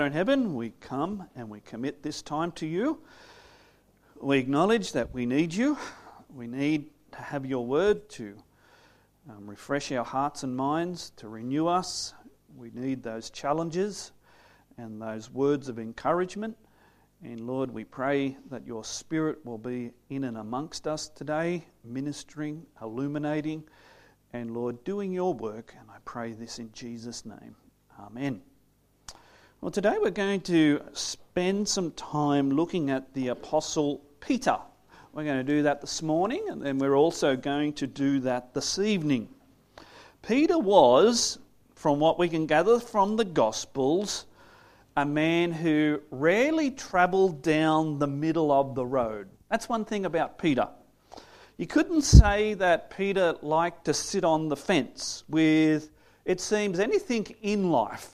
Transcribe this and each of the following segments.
In heaven, we come and we commit this time to you. We acknowledge that we need you. We need to have your word to refresh our hearts and minds, to renew us. We need those challenges and those words of encouragement. And Lord, we pray that your Spirit will be in and amongst us today, ministering, illuminating, and Lord, doing your work. And I pray this in Jesus' name. Amen. Well, today we're going to spend some time looking at the Apostle Peter. We're going to do that this morning, and then we're also going to do that this evening. Peter was, from what we can gather from the Gospels, a man who rarely travelled down the middle of the road. That's one thing about Peter. You couldn't say that Peter liked to sit on the fence with, it seems, anything in life.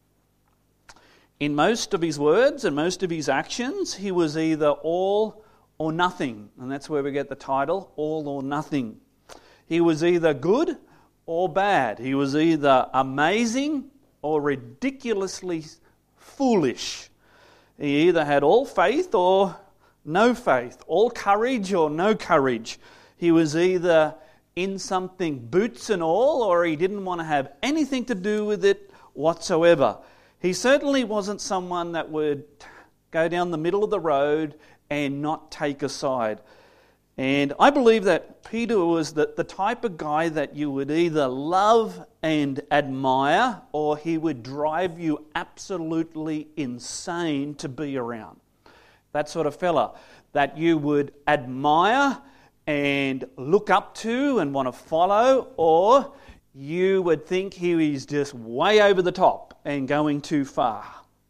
In most of his words and most of his actions, he was either all or nothing. And that's where we get the title, All or Nothing. He was either good or bad. He was either amazing or ridiculously foolish. He either had all faith or no faith, all courage or no courage. He was either in something boots and all, or he didn't want to have anything to do with it whatsoever. He certainly wasn't someone that would go down the middle of the road and not take a side. And I believe that Peter was the type of guy that you would either love and admire, or he would drive you absolutely insane to be around. That sort of fella that you would admire and look up to and want to follow, or you would think he was just way over the top and going too far.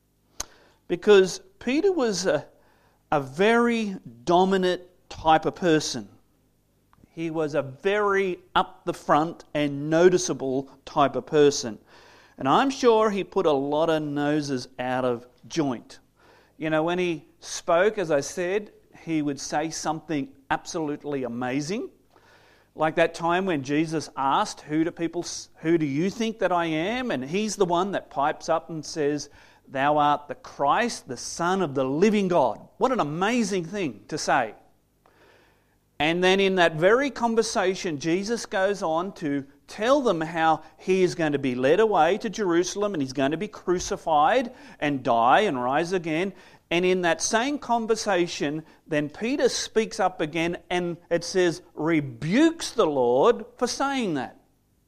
Because Peter was a very dominant type of person. He was a very up the front and noticeable type of person. And I'm sure he put a lot of noses out of joint. You know, when he spoke, as I said, he would say something absolutely amazing. Like that time when Jesus asked, who do you think that I am? And he's the one that pipes up and says, thou art the Christ, the Son of the living God. What an amazing thing to say. And then in that very conversation, Jesus goes on to tell them how he is going to be led away to Jerusalem and he's going to be crucified and die and rise again. And in that same conversation, then Peter speaks up again and it says, rebukes the Lord for saying that.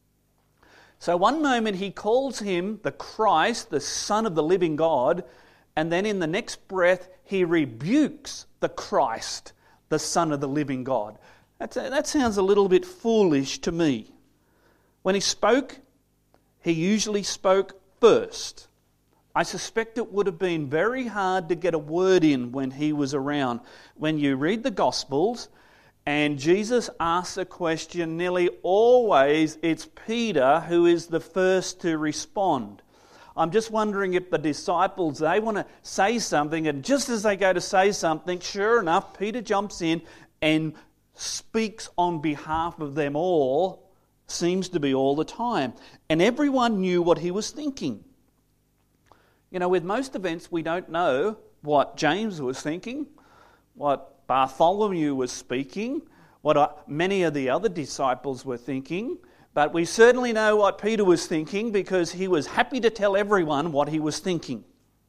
So one moment he calls him the Christ, the Son of the living God, and then in the next breath he rebukes the Christ, the Son of the living God. That sounds a little bit foolish to me. When he spoke, he usually spoke first. I suspect it would have been very hard to get a word in when he was around. When you read the Gospels and Jesus asks a question, nearly always it's Peter who is the first to respond. I'm just wondering if the disciples, they want to say something, and just as they go to say something, sure enough, Peter jumps in and speaks on behalf of them all, seems to be all the time. And everyone knew what he was thinking. You know, with most events, we don't know what James was thinking, what Bartholomew was speaking, what many of the other disciples were thinking, but we certainly know what Peter was thinking because he was happy to tell everyone what he was thinking.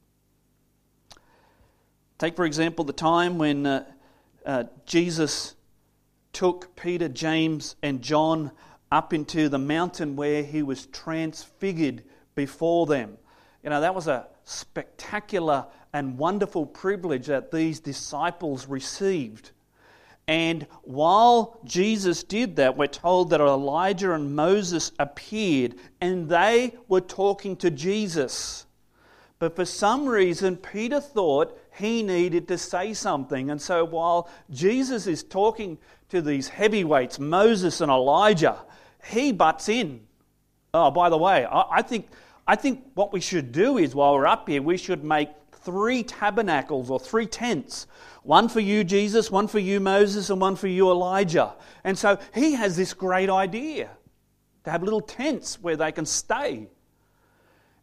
Take, for example, the time when Jesus took Peter, James, and John up into the mountain where he was transfigured before them. You know, that was a spectacular and wonderful privilege that these disciples received. And while Jesus did that, we're told that Elijah and Moses appeared and they were talking to Jesus. But for some reason, Peter thought he needed to say something. And so while Jesus is talking to these heavyweights, Moses and Elijah, he butts in. Oh, by the way, I think what we should do is, while we're up here, we should make 3 tabernacles or 3 tents. One for you, Jesus, one for you, Moses, and one for you, Elijah. And so he has this great idea to have little tents where they can stay.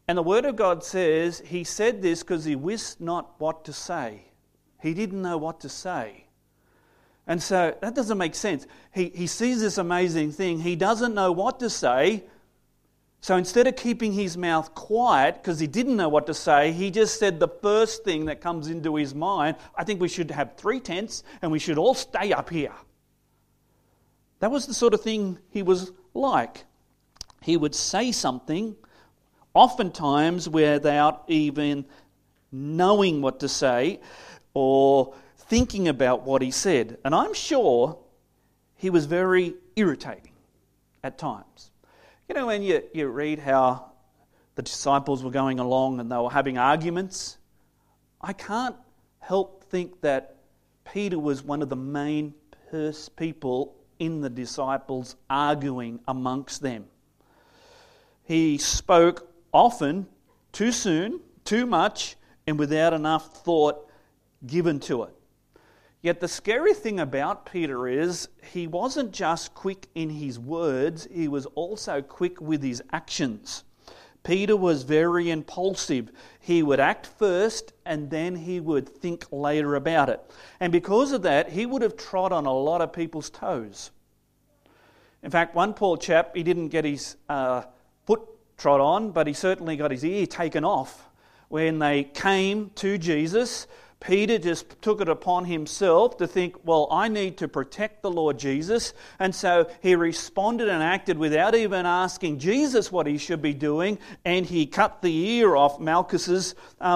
And the Word of God says he said this because he wist not what to say. He didn't know what to say. And so that doesn't make sense. He sees this amazing thing. He doesn't know what to say. So instead of keeping his mouth quiet because he didn't know what to say, he just said the first thing that comes into his mind, I think we should have 3 tents and we should all stay up here. That was the sort of thing he was like. He would say something, oftentimes without even knowing what to say or thinking about what he said. And I'm sure he was very irritating at times. You know, when you read how the disciples were going along and they were having arguments, I can't help think that Peter was one of the main people in the disciples arguing amongst them. He spoke often, too soon, too much, and without enough thought given to it. Yet the scary thing about Peter is he wasn't just quick in his words, he was also quick with his actions. Peter was very impulsive. He would act first and then he would think later about it. And because of that, he would have trod on a lot of people's toes. In fact, one poor chap, he didn't get his foot trod on, but he certainly got his ear taken off. When they came to Jesus, Peter just took it upon himself to think, well, I need to protect the Lord Jesus. And so he responded and acted without even asking Jesus what he should be doing. And he cut the ear off Malchus's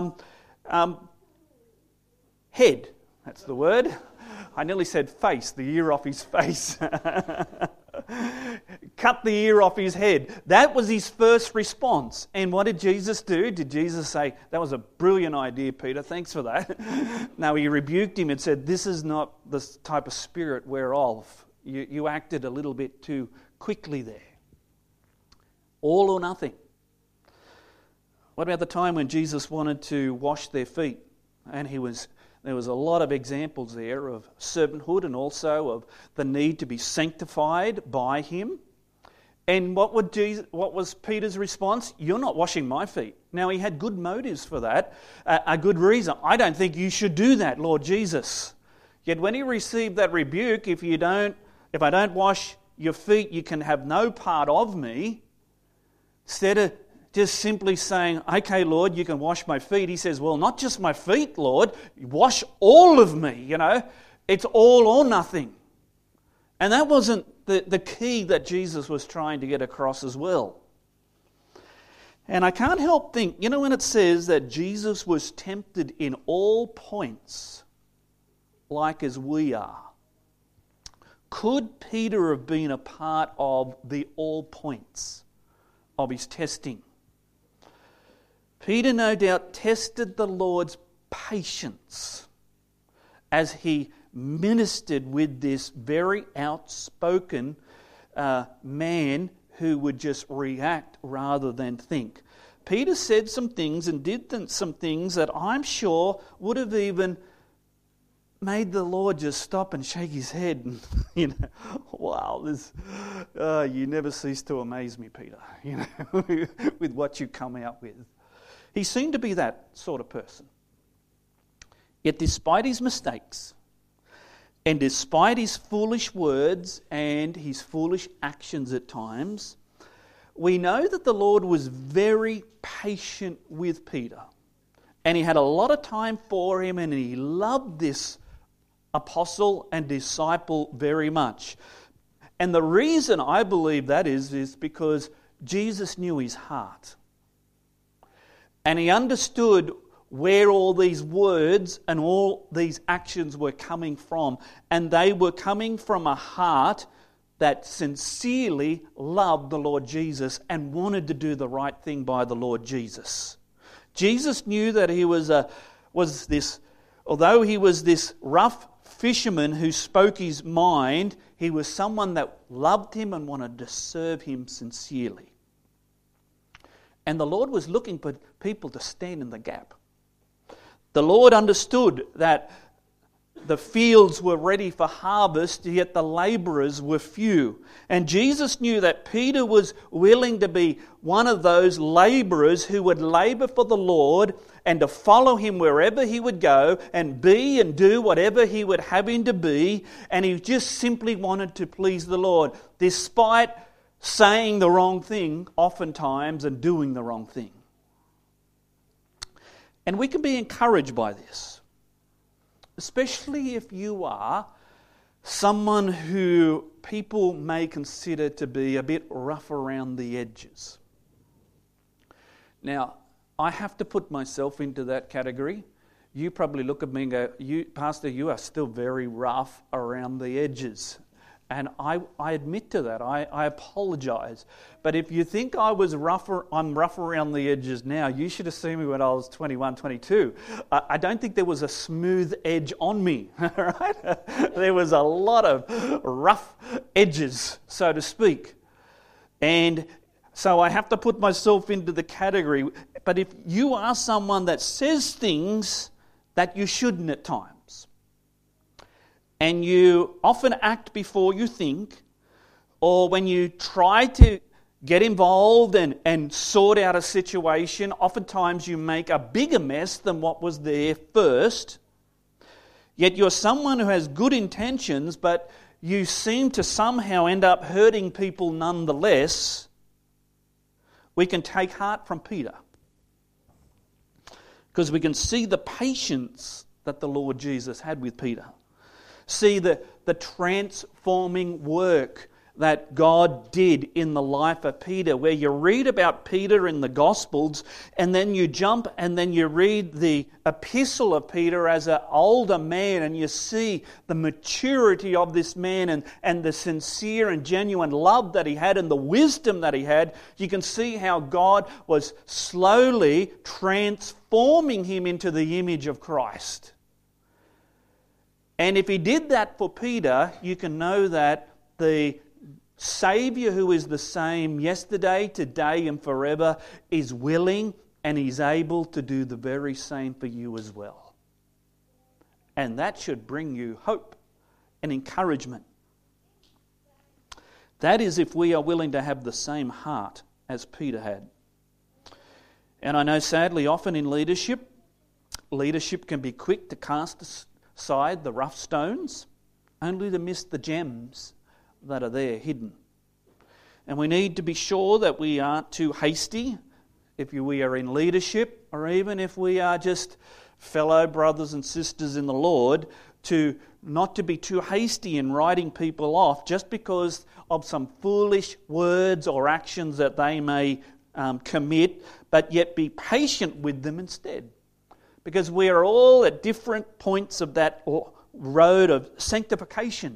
head. That's the word. I nearly said face, the ear off his face. Cut the ear off his head. That was his first response. And what did Jesus do? Did Jesus say, that was a brilliant idea, Peter, thanks for that? No, he rebuked him and said, this is not the type of spirit we're of. You acted a little bit too quickly there. All or nothing. What about the time when Jesus wanted to wash their feet? And there was a lot of examples there of servanthood and also of the need to be sanctified by him. And what was Peter's response? You're not washing my feet. Now, he had good motives for that, a good reason. I don't think you should do that, Lord Jesus. Yet when he received that rebuke, if I don't wash your feet, you can have no part of me. Instead of just simply saying, okay, Lord, you can wash my feet, he says, well, not just my feet, Lord, wash all of me, you know. It's all or nothing. And that wasn't the key that Jesus was trying to get across as well. And I can't help think, you know, when it says that Jesus was tempted in all points, like as we are, could Peter have been a part of the all points of his testing? Peter no doubt tested the Lord's patience as he ministered with this very outspoken man who would just react rather than think. Peter said some things and did some things that I'm sure would have even made the Lord just stop and shake his head and, you know, wow, you never cease to amaze me, Peter, you know, with what you come out with. He seemed to be that sort of person. Yet despite his mistakes, and despite his foolish words and his foolish actions at times, we know that the Lord was very patient with Peter. And he had a lot of time for him, and he loved this apostle and disciple very much. And the reason I believe that is because Jesus knew his heart. And he understood where all these words and all these actions were coming from. And they were coming from a heart that sincerely loved the Lord Jesus and wanted to do the right thing by the Lord Jesus. Jesus knew that he although he was this rough fisherman who spoke his mind, he was someone that loved him and wanted to serve him sincerely. And the Lord was looking for people to stand in the gap. The Lord understood that The fields were ready for harvest, yet the labourers were few. And Jesus knew that Peter was willing to be one of those labourers who would labour for the Lord and to follow him wherever he would go and be and do whatever he would have him to be. And he just simply wanted to please the Lord, despite saying the wrong thing oftentimes and doing the wrong thing. And we can be encouraged by this. Especially if you are someone who people may consider to be a bit rough around the edges. Now, I have to put myself into that category. You probably look at me and go, Pastor, you are still very rough around the edges. And I admit to that. I apologise. But if you think I'm rough around the edges now, you should have seen me when I was 21, 22. I don't think there was a smooth edge on me. Right? There was a lot of rough edges, so to speak. And so I have to put myself into the category. But if you are someone that says things that you shouldn't at times, and you often act before you think, or when you try to get involved and sort out a situation, oftentimes you make a bigger mess than what was there first. Yet you're someone who has good intentions, but you seem to somehow end up hurting people nonetheless. We can take heart from Peter, because we can see the patience that the Lord Jesus had with Peter. See the transforming work that God did in the life of Peter, where you read about Peter in the Gospels, and then you jump and then you read the epistle of Peter as an older man, and you see the maturity of this man and the sincere and genuine love that he had and the wisdom that he had. You can see how God was slowly transforming him into the image of Christ. And if he did that for Peter, you can know that the Saviour, who is the same yesterday, today and forever, is willing and he's able to do the very same for you as well. And that should bring you hope and encouragement. That is if we are willing to have the same heart as Peter had. And I know sadly often in leadership can be quick to cast aside the rough stones, only to miss the gems that are there hidden. And we need to be sure that we aren't too hasty if we are in leadership, or even if we are just fellow brothers and sisters in the Lord, to not to be too hasty in writing people off just because of some foolish words or actions that they may commit, but yet be patient with them instead. Because we are all at different points of that road of sanctification.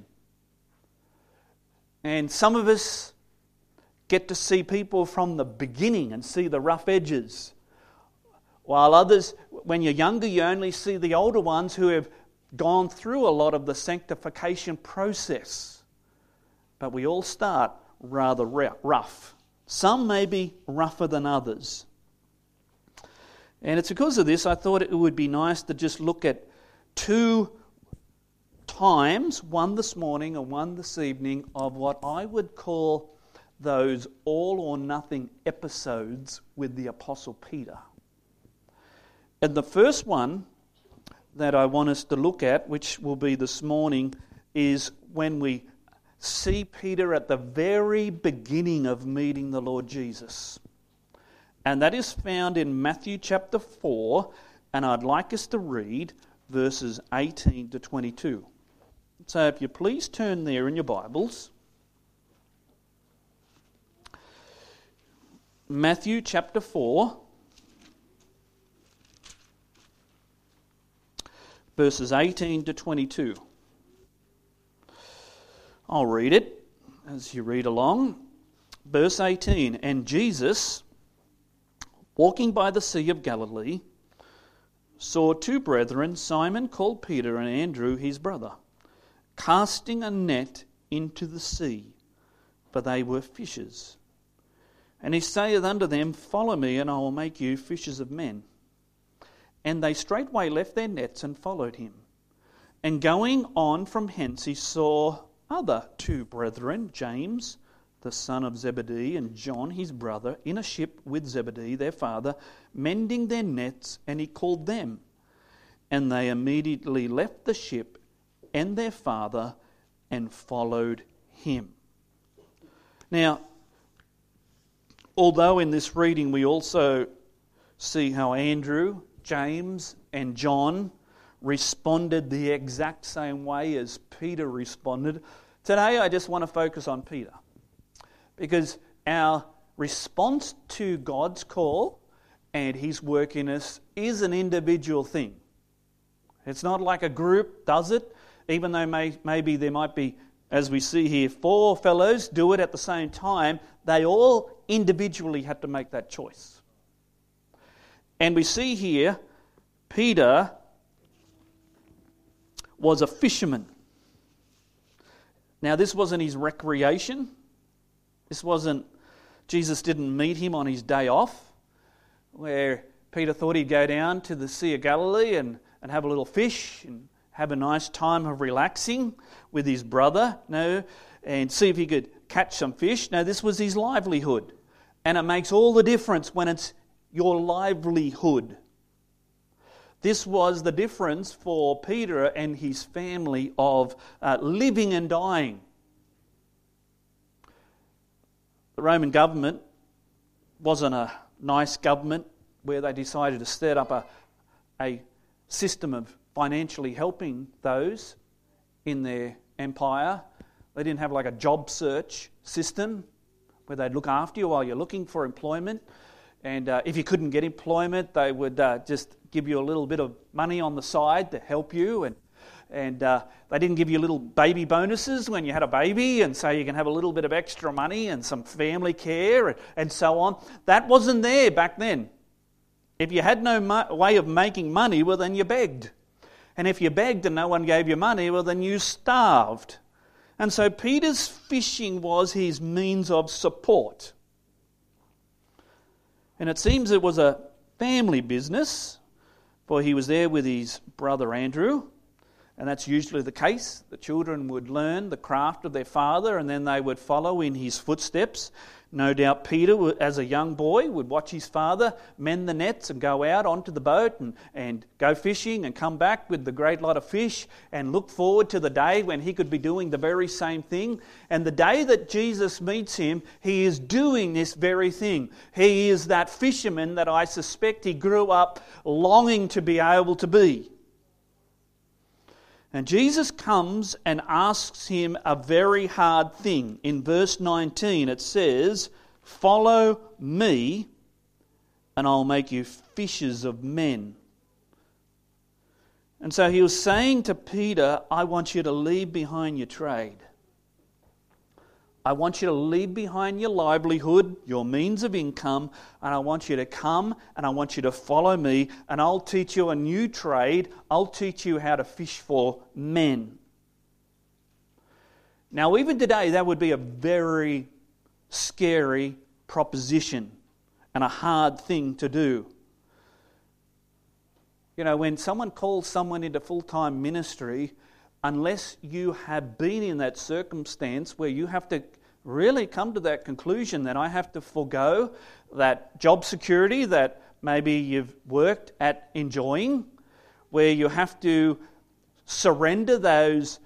And some of us get to see people from the beginning and see the rough edges. While others, when you're younger, you only see the older ones who have gone through a lot of the sanctification process. But we all start rather rough. Some may be rougher than others. And it's because of this I thought it would be nice to just look at two times, one this morning and one this evening, of what I would call those all or nothing episodes with the Apostle Peter. And the first one that I want us to look at, which will be this morning, is when we see Peter at the very beginning of meeting the Lord Jesus. And that is found in Matthew chapter 4, and I'd like us to read verses 18 to 22. So if you please turn there in your Bibles. Matthew chapter 4, verses 18 to 22. I'll read it as you read along. Verse 18, and Jesus, walking by the Sea of Galilee, saw two brethren, Simon called Peter and Andrew his brother, casting a net into the sea, for they were fishers. And he saith unto them, follow me, and I will make you fishers of men. And they straightway left their nets and followed him. And going on from hence, he saw other two brethren, James, the son of Zebedee, and John, his brother, in a ship with Zebedee, their father, mending their nets, and he called them. And they immediately left the ship and their father and followed him. Now, although in this reading we also see how Andrew, James, and John responded the exact same way as Peter responded, today I just want to focus on Peter. Because our response to God's call and his work in us is an individual thing. It's not like a group does it, even though maybe there might be, as we see here, 4 fellows do it at the same time. They all individually had to make that choice. And we see here, Peter was a fisherman. Now, this wasn't his recreation. Jesus didn't meet him on his day off, where Peter thought he'd go down to the Sea of Galilee and have a little fish and have a nice time of relaxing with his brother, and see if he could catch some fish. No, this was his livelihood. And it makes all the difference when it's your livelihood. This was the difference for Peter and his family of living and dying. The Roman government wasn't a nice government where they decided to set up a system of financially helping those in their empire. They didn't have like a job search system where they'd look after you while you're looking for employment. And if you couldn't get employment, they would just give you a little bit of money on the side to help you. And they didn't give you little baby bonuses when you had a baby, and so you can have a little bit of extra money and some family care and so on. That wasn't there back then. If you had no way of making money, well, then you begged. And if you begged and no one gave you money, well, then you starved. And so Peter's fishing was his means of support. And it seems it was a family business, for he was there with his brother Andrew. And that's usually the case. The children would learn the craft of their father and then they would follow in his footsteps. No doubt Peter, as a young boy, would watch his father mend the nets and go out onto the boat and go fishing and come back with the great lot of fish and look forward to the day when he could be doing the very same thing. And the day that Jesus meets him, he is doing this very thing. He is that fisherman that I suspect he grew up longing to be able to be. And Jesus comes and asks him a very hard thing. In verse 19 it says, "Follow me and I'll make you fishers of men." And so he was saying to Peter, I want you to leave behind your trade. I want you to leave behind your livelihood, your means of income, and I want you to come and I want you to follow me, and I'll teach you a new trade. I'll teach you how to fish for men. Now, even today, that would be a very scary proposition and a hard thing to do. You know, when someone calls someone into full-time ministry, unless you have been in that circumstance where you have to really come to that conclusion that I have to forego that job security that maybe you've worked at enjoying, where you have to surrender those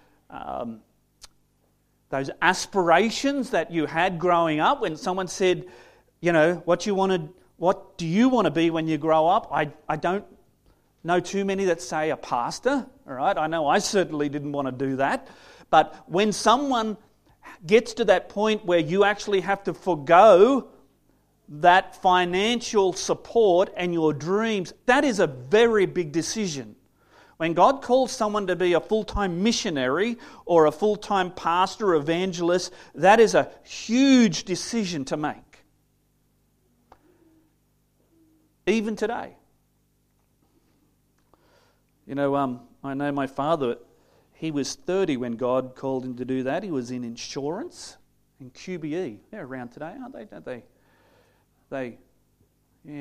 aspirations that you had growing up. When someone said, you know, what do you want to be when you grow up? I don't know too many that say a pastor, all right? I know I certainly didn't want to do that. But when someone gets to that point where you actually have to forego that financial support and your dreams, that is a very big decision. When God calls someone to be a full-time missionary or a full-time pastor or evangelist, that is a huge decision to make. Even today. You know, I know my father, he was 30 when God called him to do that. He was in insurance, in QBE. They're around today, aren't they? Don't they? They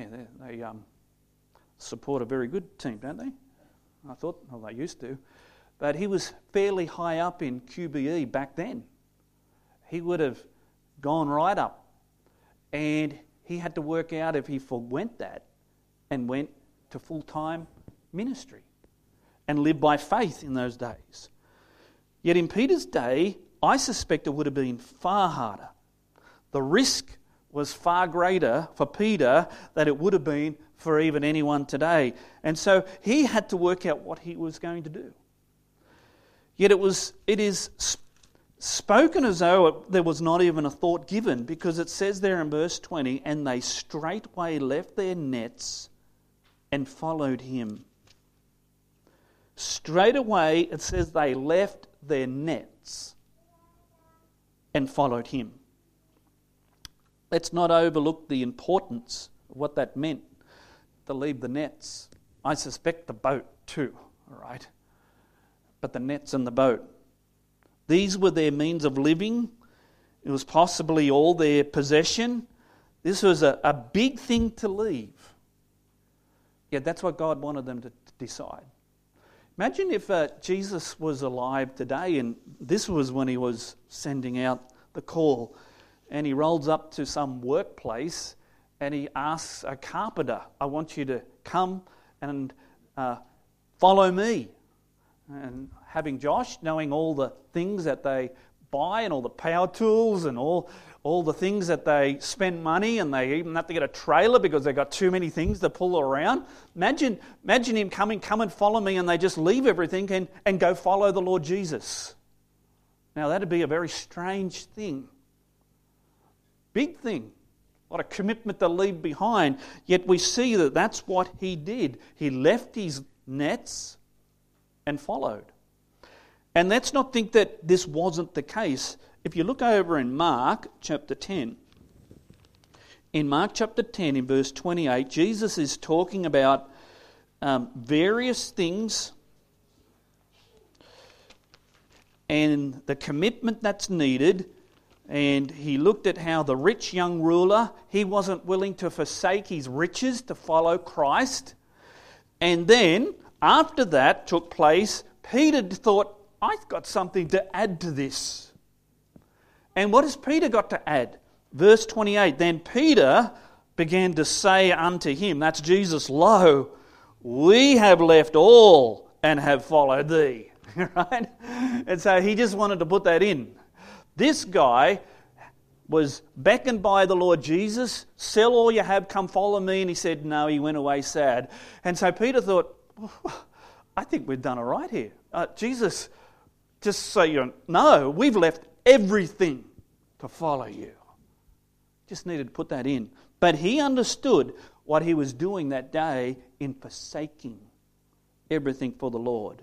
support a very good team, don't they? I thought, well, they used to. but he was fairly high up in QBE back then. He would have gone right up, and he had to work out if he forwent that and went to full-time ministry and lived by faith in those days. Yet in Peter's day, I suspect it would have been far harder. The risk was far greater for Peter than it would have been for even anyone today. And so he had to work out what he was going to do. Yet it is spoken as though there was not even a thought given, because it says there in verse 20, and they straightway left their nets and followed him. Straight away, it says they left their nets and followed him. Let's not overlook the importance of what that meant, to leave the nets. I suspect the boat too, all right? But the nets and the boat. These were their means of living. It was possibly all their possession. This was a big thing to leave. Yet that's what God wanted them to decide. Imagine if Jesus was alive today and this was when he was sending out the call, and he rolls up to some workplace and he asks a carpenter, I want you to come and follow me. And having Josh, knowing all the things that they buy and all the power tools and all the things that they spend money, and they even have to get a trailer because they've got too many things to pull around. Imagine him coming, come and follow me, and they just leave everything and go follow the Lord Jesus. Now that'd be a very strange thing. Big thing. A lot of commitment to leave behind. Yet we see that that's what he did. He left his nets and followed. And let's not think that this wasn't the case. If you look over in Mark chapter 10, in Mark chapter 10 in verse 28, Jesus is talking about various things and the commitment that's needed. And he looked at how the rich young ruler, he wasn't willing to forsake his riches to follow Christ. And then, after that took place, Peter thought, I've got something to add to this. And what has Peter got to add? Verse 28, then Peter began to say unto him, that's Jesus, lo, we have left all and have followed thee. Right? And so he just wanted to put that in. This guy was beckoned by the Lord Jesus, sell all you have, come follow me. And he said, no, he went away sad. And so Peter thought, I think we've done all right here. Jesus, just so you know, we've left everything to follow you. Just needed to put that in. But he understood what he was doing that day in forsaking everything for the Lord.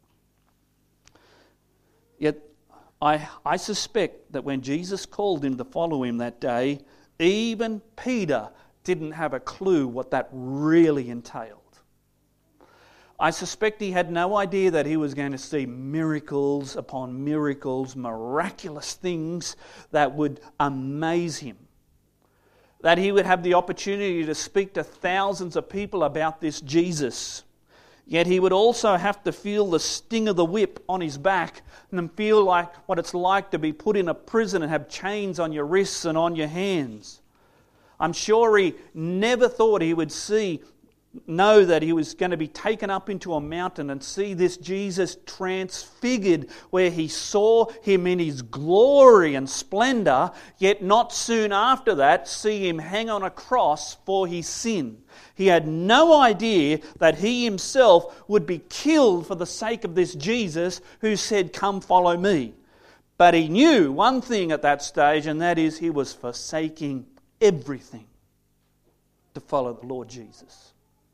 Yet I suspect that when Jesus called him to follow him that day, even Peter didn't have a clue what that really entailed. I suspect he had no idea that he was going to see miracles upon miracles, miraculous things that would amaze him. That he would have the opportunity to speak to thousands of people about this Jesus. Yet he would also have to feel the sting of the whip on his back and then feel like what it's like to be put in a prison and have chains on your wrists and on your hands. I'm sure he never thought he would know that he was going to be taken up into a mountain and see this Jesus transfigured, where he saw him in his glory and splendor, yet not soon after that see him hang on a cross for his sin. He had no idea that he himself would be killed for the sake of this Jesus who said, come follow me. But he knew one thing at that stage, and that is he was forsaking everything to follow the Lord Jesus.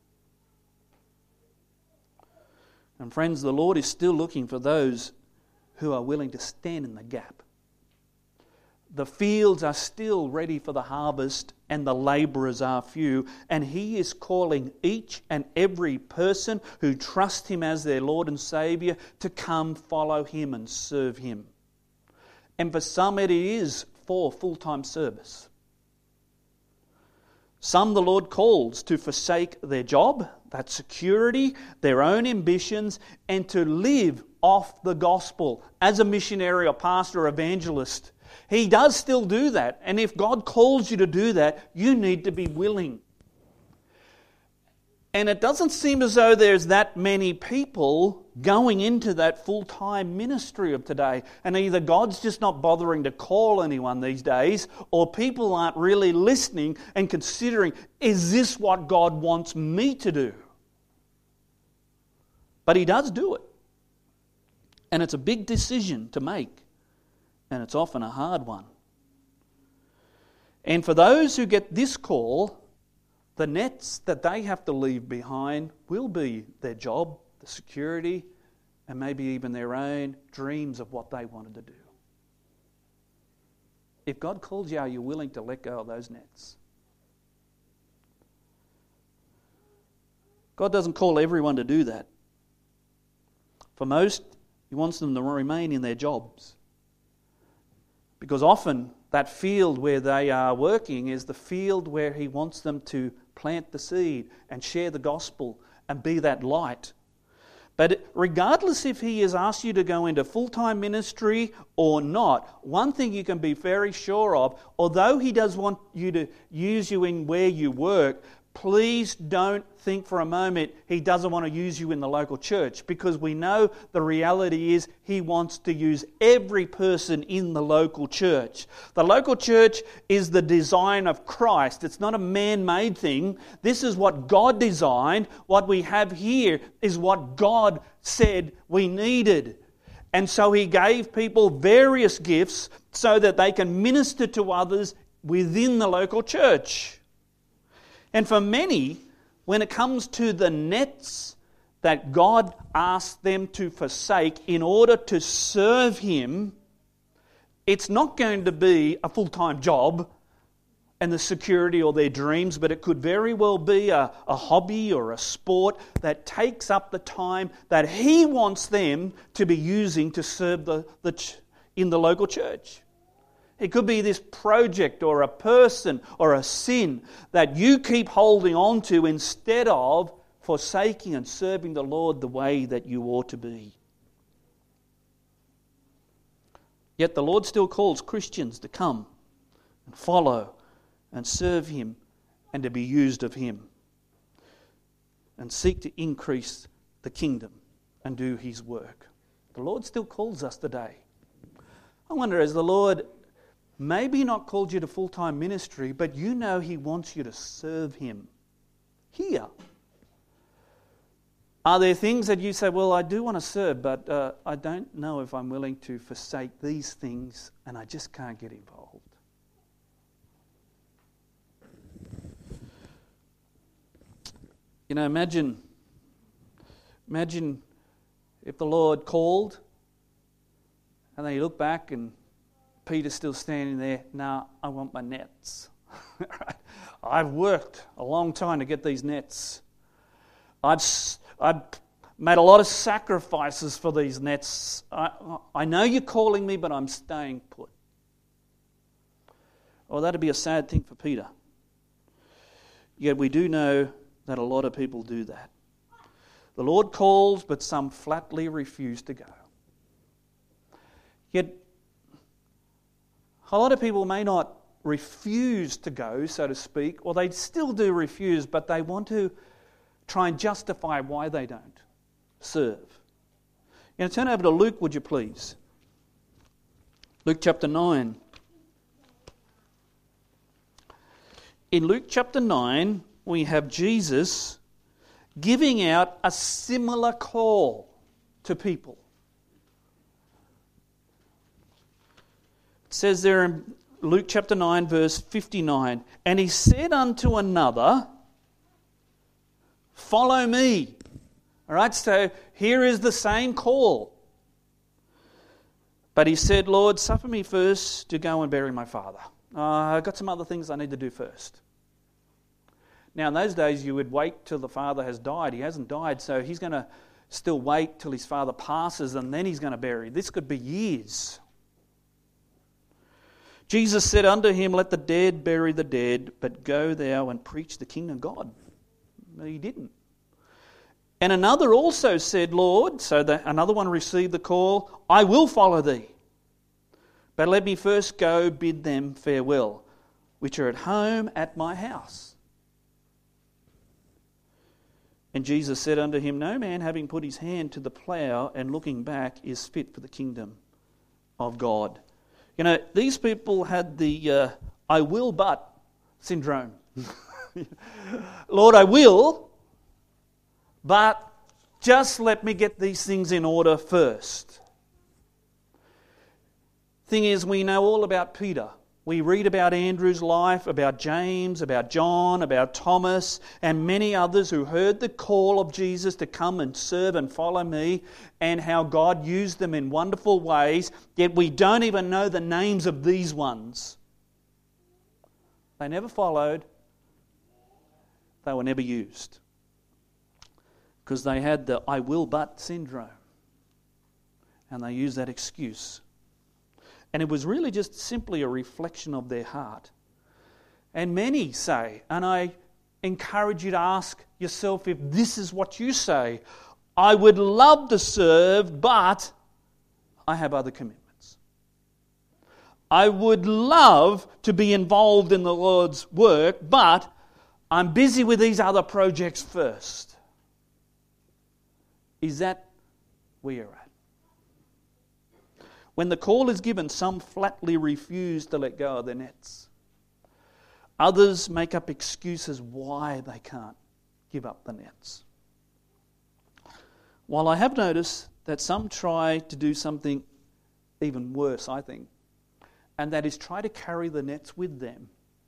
And friends, the Lord is still looking for those who are willing to stand in the gap. The fields are still ready for the harvest and the labourers are few. And He is calling each and every person who trusts Him as their Lord and Saviour to come follow Him and serve Him. And for some it is for full-time service. Some the Lord calls to forsake their job, that security, their own ambitions, and to live off the gospel as a missionary or pastor or evangelist. He does still do that. And if God calls you to do that, you need to be willing. And it doesn't seem as though there's that many people going into that full-time ministry of today. And either God's just not bothering to call anyone these days, or people aren't really listening and considering, is this what God wants me to do? But He does do it. And it's a big decision to make. And it's often a hard one. And for those who get this call, the nets that they have to leave behind will be their job, the security, and maybe even their own dreams of what they wanted to do. If God calls you, are you willing to let go of those nets? God doesn't call everyone to do that. For most, He wants them to remain in their jobs. Because often that field where they are working is the field where He wants them to plant the seed and share the gospel and be that light. But regardless if He has asked you to go into full-time ministry or not, one thing you can be very sure of, although He does want you to use you in where you work, please don't think for a moment He doesn't want to use you in the local church, because we know the reality is He wants to use every person in the local church. The local church is the design of Christ. It's not a man-made thing. This is what God designed. What we have here is what God said we needed. And so He gave people various gifts so that they can minister to others within the local church. And for many, when it comes to the nets that God asked them to forsake in order to serve Him, it's not going to be a full-time job and the security or their dreams, but it could very well be a hobby or a sport that takes up the time that He wants them to be using to serve in the local church. It could be this project or a person or a sin that you keep holding on to instead of forsaking and serving the Lord the way that you ought to be. Yet the Lord still calls Christians to come and follow and serve Him and to be used of Him and seek to increase the kingdom and do His work. The Lord still calls us today. I wonder, as the Lord maybe not called you to full-time ministry, but you know He wants you to serve Him here. Are there things that you say, well, I do want to serve, but I don't know if I'm willing to forsake these things, and I just can't get involved? You know, imagine if the Lord called, and then you look back and Peter's still standing there. Now, I want my nets. Right? I've worked a long time to get these nets. I've made a lot of sacrifices for these nets. I know you're calling me, but I'm staying put. Oh, that'd be a sad thing for Peter. Yet we do know that a lot of people do that. The Lord calls, but some flatly refuse to go. Yet a lot of people may not refuse to go, so to speak, or they still do refuse, but they want to try and justify why they don't serve. You know, turn over to Luke, would you please? Luke chapter 9. In Luke chapter 9, we have Jesus giving out a similar call to people. It says there in Luke chapter 9, verse 59, and He said unto another, follow me. All right, so here is the same call. But he said, Lord, suffer me first to go and bury my father. I've got some other things I need to do first. Now, in those days, you would wait till the father has died. He hasn't died, so he's going to still wait till his father passes, and then he's going to bury. This could be years. Jesus said unto him, let the dead bury the dead, but go thou and preach the kingdom of God. But he didn't. And another also said, Lord, so that another one received the call, I will follow thee. But let me first go bid them farewell, which are at home at my house. And Jesus said unto him, No man, having put his hand to the plough and looking back, is fit for the kingdom of God. You know, these people had the I will but syndrome. Lord, I will, but just let me get these things in order first. Thing is, we know all about Peter. We read about Andrew's life, about James, about John, about Thomas, and many others who heard the call of Jesus to come and serve and follow me, and how God used them in wonderful ways, yet we don't even know the names of these ones. They never followed. They were never used. Because they had the I will but syndrome. And they used that excuse. And it was really just simply a reflection of their heart. And many say, and I encourage you to ask yourself if this is what you say, I would love to serve, but I have other commitments. I would love to be involved in the Lord's work, but I'm busy with these other projects first. Is that where you're at? When the call is given, some flatly refuse to let go of their nets. Others make up excuses why they can't give up the nets. While I have noticed that some try to do something even worse, I think, and that is try to carry the nets with them.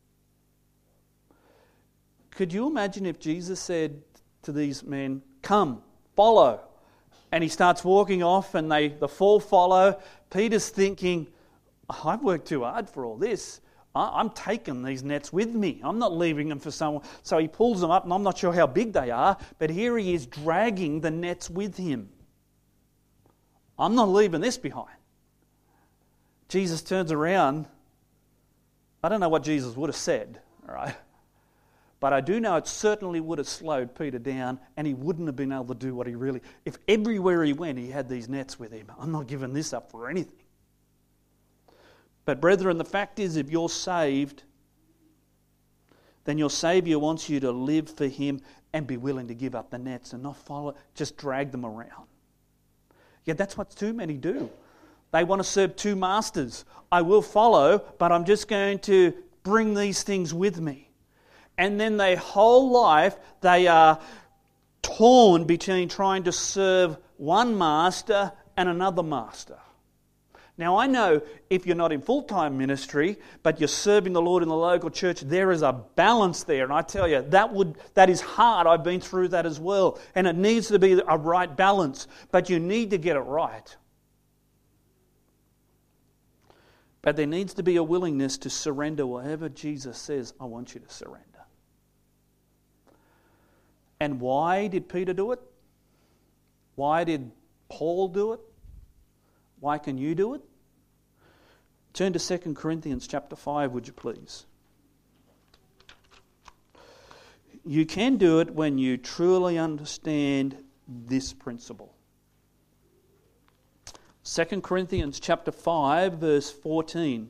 Could you imagine if Jesus said to these men, come, follow, and he starts walking off and the four follow. Peter's thinking, I've worked too hard for all this. I'm taking these nets with me. I'm not leaving them for someone. So he pulls them up, and I'm not sure how big they are, but here he is dragging the nets with him. I'm not leaving this behind. Jesus turns around. I don't know what Jesus would have said, all right? But I do know it certainly would have slowed Peter down, and he wouldn't have been able to do what he really... If everywhere he went he had these nets with him, I'm not giving this up for anything. But brethren, the fact is, if you're saved, then your Saviour wants you to live for Him and be willing to give up the nets and not follow, just drag them around. Yet that's what too many do. They want to serve two masters. I will follow, but I'm just going to bring these things with me. And then their whole life, they are torn between trying to serve one master and another master. Now, I know if you're not in full-time ministry, but you're serving the Lord in the local church, there is a balance there. And I tell you, that is hard. I've been through that as well. And it needs to be a right balance. But you need to get it right. But there needs to be a willingness to surrender whatever Jesus says, I want you to surrender. And why did Peter do it? Why did Paul do it? Why can you do it? Turn to 2 Corinthians chapter 5, would you please? You can do it when you truly understand this principle. 2 Corinthians chapter 5, verse 14.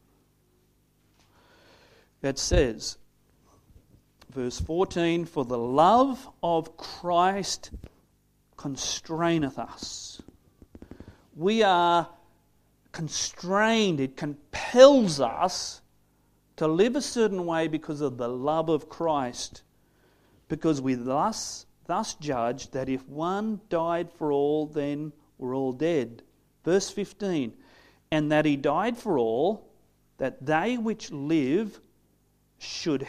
It says, verse 14, for the love of Christ constraineth us. We are constrained, it compels us to live a certain way because of the love of Christ. Because we thus judge that if one died for all, then we're all dead. Verse 15, and that he died for all, that they which live should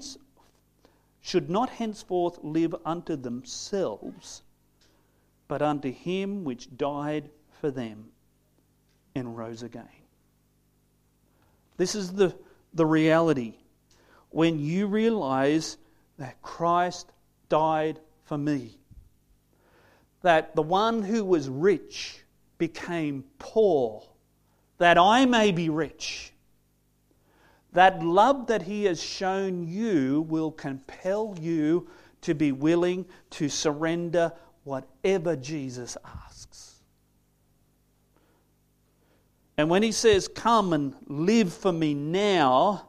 not henceforth live unto themselves, but unto him which died for them and rose again. This is the reality. When you realize that Christ died for me, that the one who was rich became poor, that I may be rich, that love that he has shown you will compel you to be willing to surrender whatever Jesus asks. And when he says, come and live for me now,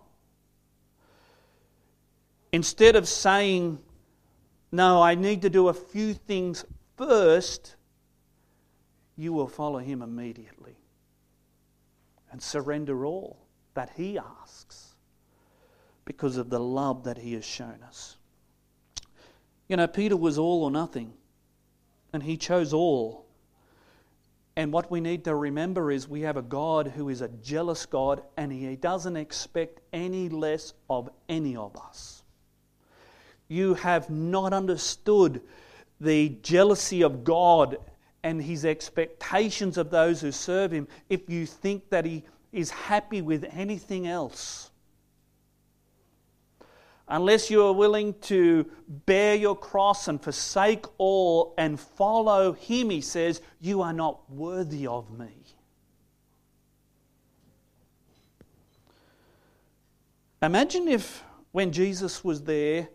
instead of saying, no, I need to do a few things first, you will follow him immediately and surrender all that he asks because of the love that he has shown us. You know, Peter was all or nothing, and he chose all. And what we need to remember is we have a God who is a jealous God, and he doesn't expect any less of any of us. You have not understood the jealousy of God and his expectations of those who serve him if you think that he is happy with anything else. Unless you are willing to bear your cross and forsake all and follow him, he says, you are not worthy of me. Imagine if when Jesus was there,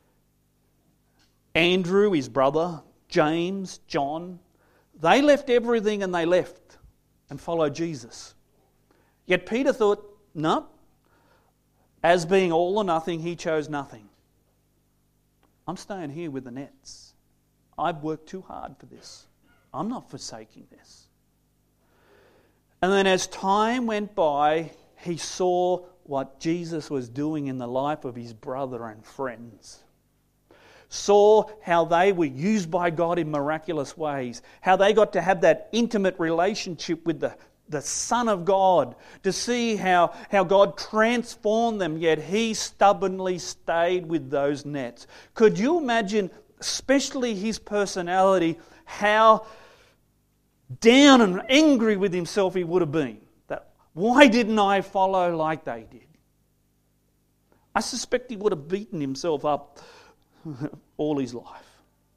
Andrew, his brother, James, John, they left everything and they left and followed Jesus. Yet Peter thought, no, as being all or nothing, he chose nothing. I'm staying here with the nets. I've worked too hard for this. I'm not forsaking this. And then as time went by, he saw what Jesus was doing in the life of his brother and friends. Saw how they were used by God in miraculous ways. How they got to have that intimate relationship with the Son of God. To see how God transformed them, yet he stubbornly stayed with those nets. Could you imagine, especially his personality, how down and angry with himself he would have been? That why didn't I follow like they did? I suspect he would have beaten himself up all his life.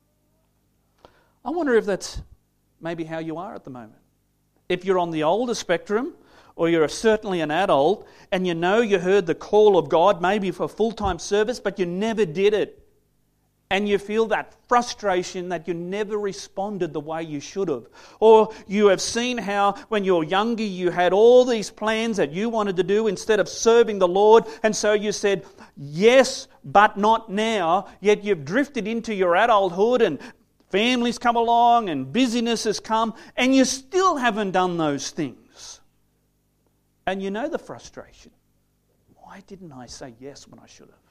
I wonder if that's maybe how you are at the moment. If you're on the older spectrum, or you're certainly an adult, and you know you heard the call of God maybe for full-time service, but you never did it. And you feel that frustration that you never responded the way you should have. Or you have seen how when you were younger you had all these plans that you wanted to do instead of serving the Lord, and so you said, yes, but not now, yet you've drifted into your adulthood and families come along and busyness has come and you still haven't done those things. And you know the frustration. Why didn't I say yes when I should have?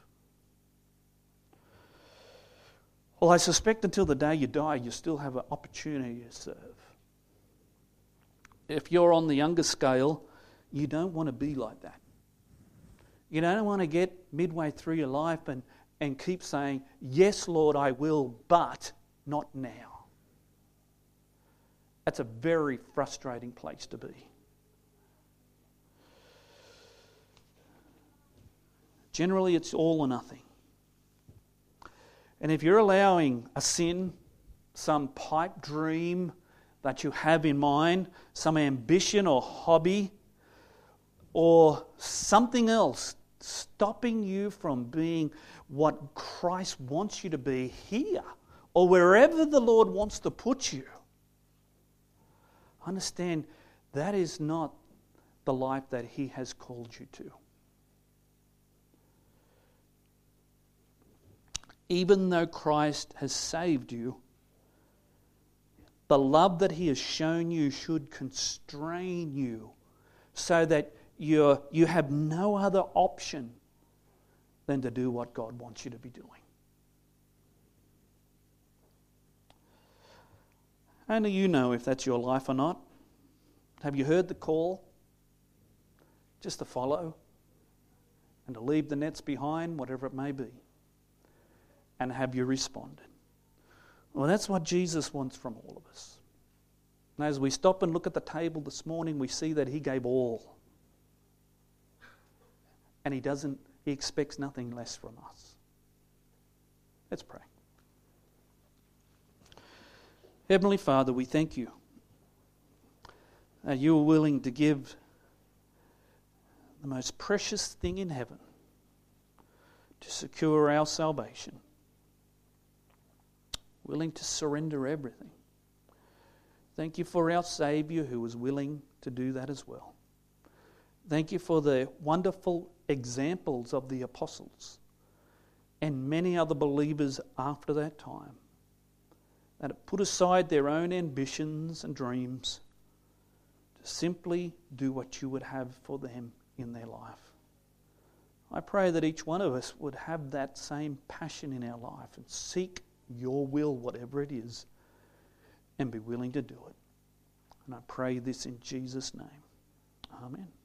Well, I suspect until the day you die, you still have an opportunity to serve. If you're on the younger scale, you don't want to be like that. You don't want to get midway through your life and keep saying, yes, Lord, I will, but not now. That's a very frustrating place to be. Generally, it's all or nothing. And if you're allowing a sin, some pipe dream that you have in mind, some ambition or hobby, or something else stopping you from being what Christ wants you to be here, or wherever the Lord wants to put you, understand that is not the life that He has called you to. Even though Christ has saved you, the love that He has shown you should constrain you so that you have no other option than to do what God wants you to be doing. Only you know if that's your life or not. Have you heard the call? Just to follow and to leave the nets behind, whatever it may be. And have you responded? Well, that's what Jesus wants from all of us. And as we stop and look at the table this morning, we see that He gave all. And He expects nothing less from us. Let's pray. Heavenly Father, we thank You that You are willing to give the most precious thing in heaven to secure our salvation. willing to surrender everything. Thank you for our Saviour who was willing to do that as well. Thank you for the wonderful examples of the apostles and many other believers after that time that have put aside their own ambitions and dreams to simply do what you would have for them in their life. I pray that each one of us would have that same passion in our life and seek your will, whatever it is, and be willing to do it. And I pray this in Jesus' name. Amen.